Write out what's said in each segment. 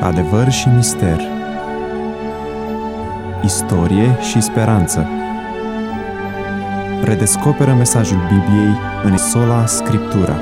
Adevăr și mister, istorie și speranță. Redescoperă mesajul Bibliei în sola Scriptura.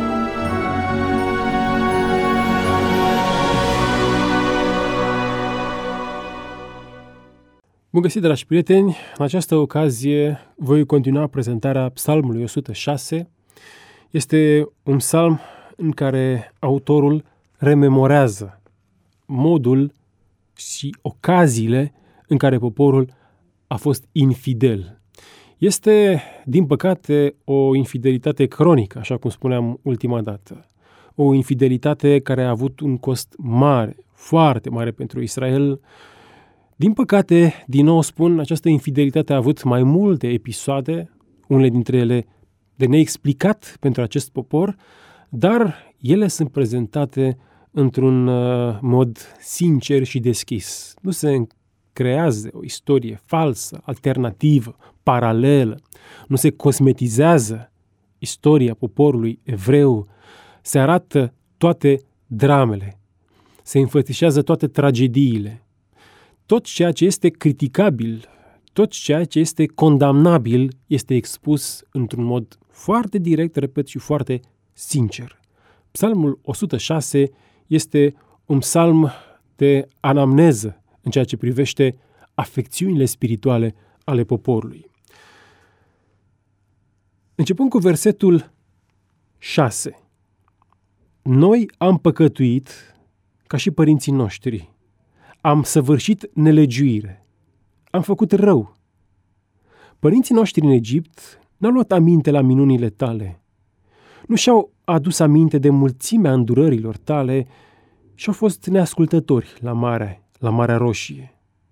Bun găsit, dragi prieteni! În această ocazie voi continua prezentarea Psalmului 106. Este un psalm în care autorul rememorează modul și ocaziile în care poporul a fost infidel. Este, din păcate, o infidelitate cronică, așa cum spuneam ultima dată. O infidelitate care a avut un cost mare, foarte mare pentru Israel. Din păcate, din nou spun, această infidelitate a avut mai multe episoade, unele dintre ele de neexplicat pentru acest popor, dar ele sunt prezentate într-un mod sincer și deschis. Nu se creează o istorie falsă, alternativă, paralelă. Nu se cosmetizează istoria poporului evreu. Se arată toate dramele. Se înfățișează toate tragediile. Tot ceea ce este criticabil, tot ceea ce este condamnabil este expus într-un mod foarte direct, repet, și foarte sincer. Psalmul 106 este un psalm de anamneză în ceea ce privește afecțiunile spirituale ale poporului. Începând cu versetul 6. Noi am păcătuit ca și părinții noștri. Am săvârșit nelegiuire. Am făcut rău. Părinții noștri în Egipt n-au luat aminte la minunile tale. Nu și-au adus aminte de mulțimea îndurărilor tale și au fost neascultători la Marea Roșie.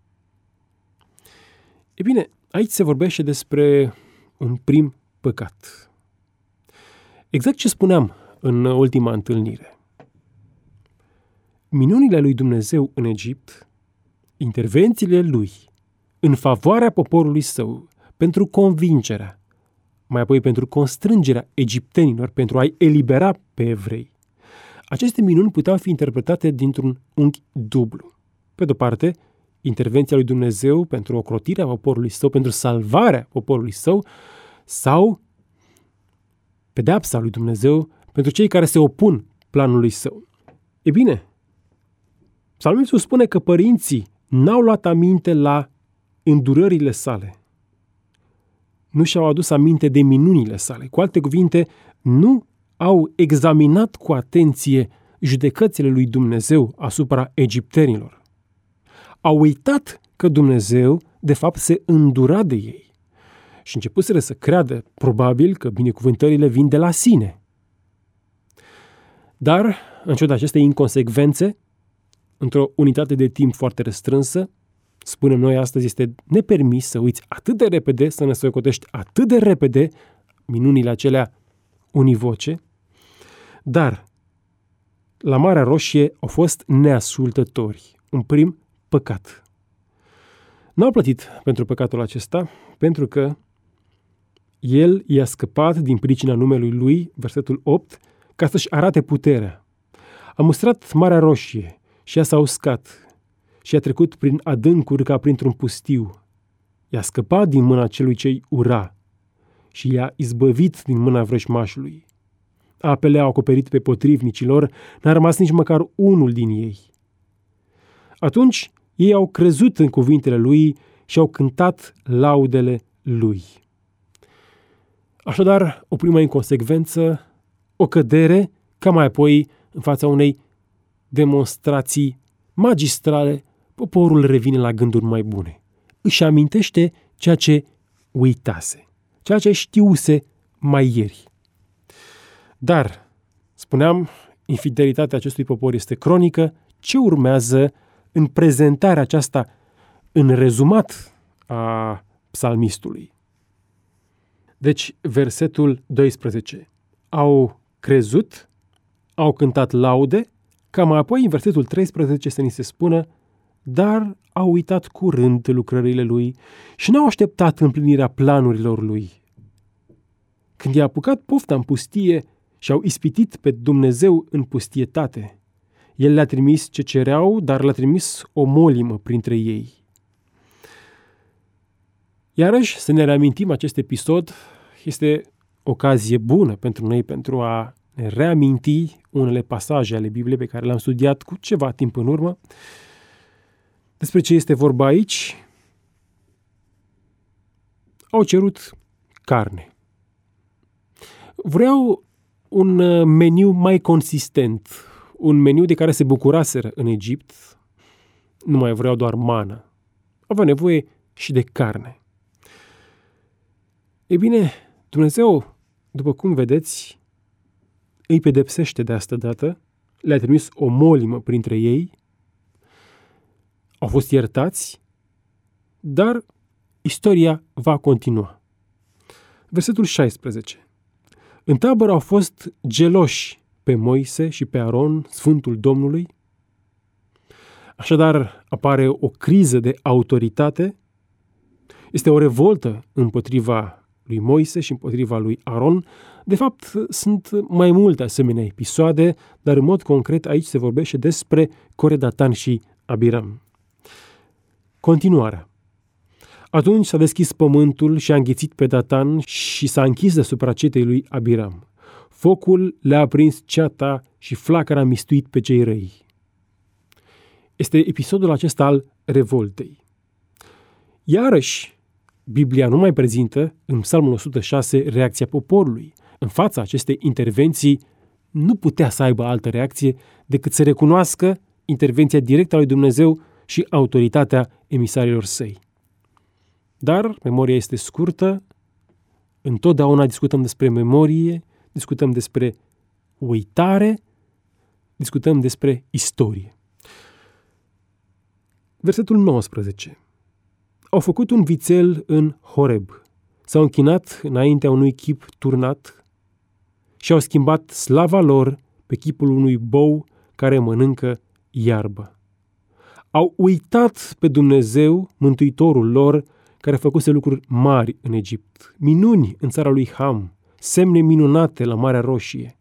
E bine, aici se vorbește despre un prim păcat. Exact ce spuneam în ultima întâlnire. Minunile lui Dumnezeu în Egipt, intervențiile lui în favoarea poporului său, pentru convingerea, mai apoi pentru constrângerea egiptenilor, pentru a-i elibera pe evrei. Aceste minuni puteau fi interpretate dintr-un unghi dublu. Pe de-o parte, intervenția lui Dumnezeu pentru ocrotirea poporului său, pentru salvarea poporului său, sau pedeapsa lui Dumnezeu pentru cei care se opun planului său. E bine, psalmistul spune că părinții n-au luat aminte la îndurările sale. Nu și-au adus aminte de minunile sale. Cu alte cuvinte, nu au examinat cu atenție judecățile lui Dumnezeu asupra egiptenilor. Au uitat că Dumnezeu, de fapt, se îndura de ei și începuseră să creadă, probabil, că binecuvântările vin de la sine. Dar, în ciuda acestei inconsecvențe, într-o unitate de timp foarte restrânsă, spunem noi astăzi, este nepermis să uiți atât de repede, să ne socotești atât de repede minunile acelea univoce, dar la Marea Roșie au fost neascultători, un prim păcat. N-au plătit pentru păcatul acesta, pentru că el i-a scăpat din pricina numelui lui, versetul 8, ca să-și arate puterea. A mustrat Marea Roșie și ea s-a uscat și a trecut prin adâncuri ca printr-un pustiu. I-a scăpat din mâna celui ce-i ura și i-a izbăvit din mâna vrăjmașului. Apele au acoperit pe potrivnicilor, n-a rămas nici măcar unul din ei. Atunci ei au crezut în cuvintele lui și au cântat laudele lui. Așadar, o primă inconsecvență, o cădere, ca mai apoi, în fața unei demonstrații magistrale, poporul revine la gânduri mai bune. Își amintește ceea ce uitase, ceea ce știuse mai ieri. Dar, spuneam, infidelitatea acestui popor este cronică. Ce urmează în prezentarea aceasta, în rezumat a psalmistului? Deci, versetul 12. Au crezut, au cântat laude, ca mai apoi în versetul 13 să ni se spună, dar au uitat curând lucrările lui și n-au așteptat împlinirea planurilor lui. Când i-a apucat pofta în pustie și au ispitit pe Dumnezeu în pustietate, El le-a trimis ce cereau, dar le-a trimis o molimă printre ei. Iarăși, să ne reamintim acest episod, este ocazie bună pentru noi pentru a ne reaminti unele pasaje ale Bibliei pe care le-am studiat cu ceva timp în urmă. Despre ce este vorba aici? Au cerut carne. Vreau un meniu mai consistent, un meniu de care se bucuraseră în Egipt. Nu mai vreau doar mană. Avea nevoie și de carne. Ei bine, Dumnezeu, după cum vedeți, îi pedepsește de asta dată, le-a trimis o molimă printre ei, au fost iertați, dar istoria va continua. Versetul 16. În tabără au fost geloși pe Moise și pe Aron, Sfântul Domnului. Așadar, apare o criză de autoritate, este o revoltă împotriva lui Moise și împotriva lui Aron. De fapt, sunt mai multe asemenea episoade, dar în mod concret aici se vorbește despre Core, Datan și Abiram. Continuarea. Atunci s-a deschis pământul și a înghițit pe Datan și s-a închis deasupra cetei lui Abiram. Focul le-a aprins ceata și flacăra a mistuit pe cei răi. Este episodul acesta al revoltei. Iarăși, Biblia nu mai prezintă, în Psalmul 106, reacția poporului. În fața acestei intervenții, nu putea să aibă altă reacție decât să recunoască intervenția directă a lui Dumnezeu și autoritatea emisarilor săi. Dar memoria este scurtă, întotdeauna discutăm despre memorie, discutăm despre uitare, discutăm despre istorie. Versetul 19. Au făcut un vițel în Horeb, s-au închinat înaintea unui chip turnat și au schimbat slava lor pe chipul unui bou care mănâncă iarbă. Au uitat pe Dumnezeu, Mântuitorul lor, care făcuse lucruri mari în Egipt, minuni în țara lui Ham, semne minunate la Marea Roșie.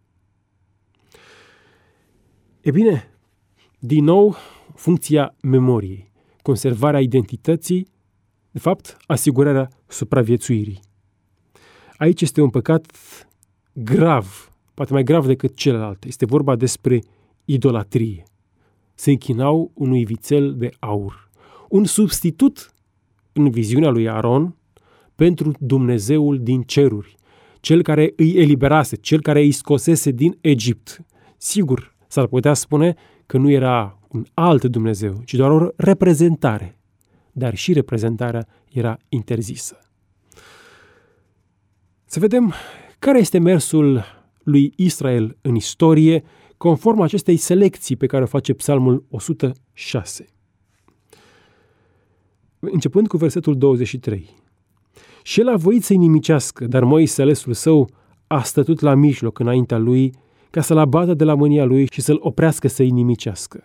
E bine, din nou, funcția memoriei, conservarea identității, de fapt, asigurarea supraviețuirii. Aici este un păcat grav, poate mai grav decât celălalt. Este vorba despre idolatrie. Se închinau unui vițel de aur, un substitut în viziunea lui Aron pentru Dumnezeul din ceruri, cel care îi eliberase, cel care îi scosese din Egipt. Sigur, s-ar putea spune că nu era un alt Dumnezeu, ci doar o reprezentare, dar și reprezentarea era interzisă. Să vedem care este mersul lui Israel în istorie, conform acestei selecții pe care o face Psalmul 106. Începând cu versetul 23. Și el a voit să-i nimicească, dar Moise, alesul său, a stătut la mijloc înaintea lui, ca să-l abată de la mânia lui și să-l oprească să-i nimicească.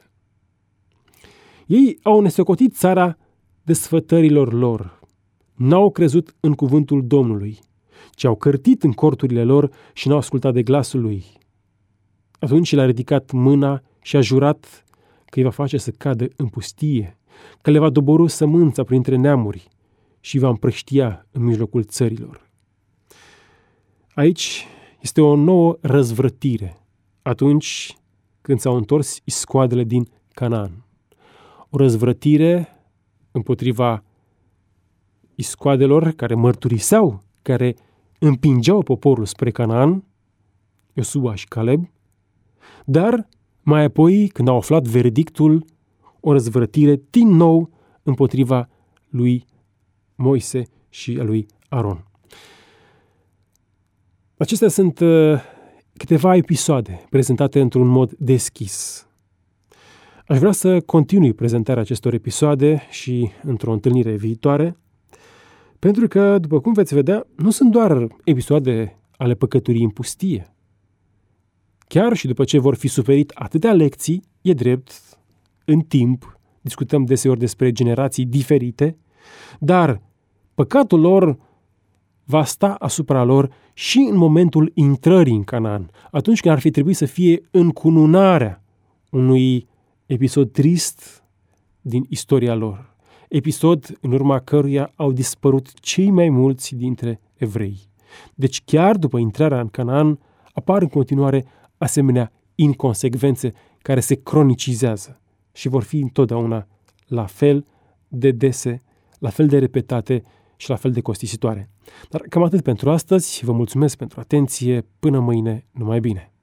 Ei au nesocotit țara desfătărilor lor. N-au crezut în cuvântul Domnului, ci au cărtit în corturile lor și n-au ascultat de glasul lui. Atunci el a ridicat mâna și a jurat că îi va face să cadă în pustie, că le va doborî sămânța printre neamuri și va împrăștia în mijlocul țărilor. Aici este o nouă răzvrătire, atunci când s-au întors iscoadele din Canaan. O răzvrătire împotriva iscoadelor care mărturiseau, care împingeau poporul spre Canaan, Iosua și Caleb, dar mai apoi, când au aflat verdictul, o răzvrătire din nou împotriva lui Moise și a lui Aron. Acestea sunt câteva episoade prezentate într-un mod deschis. Aș vrea să continui prezentarea acestor episoade și într-o întâlnire viitoare, pentru că, după cum veți vedea, nu sunt doar episoade ale păcăturii în pustie. Chiar și după ce vor fi suferit atâtea lecții, e drept, în timp, discutăm deseori despre generații diferite, dar păcatul lor va sta asupra lor și în momentul intrării în Canaan, atunci când ar fi trebuit să fie încununarea unui episod trist din istoria lor, episod în urma căruia au dispărut cei mai mulți dintre evrei. Deci chiar după intrarea în Canaan apar în continuare asemenea inconsecvențe care se cronicizează și vor fi întotdeauna la fel de dese, la fel de repetate și la fel de costisitoare. Dar cam atât pentru astăzi. Vă mulțumesc pentru atenție. Până mâine, numai bine!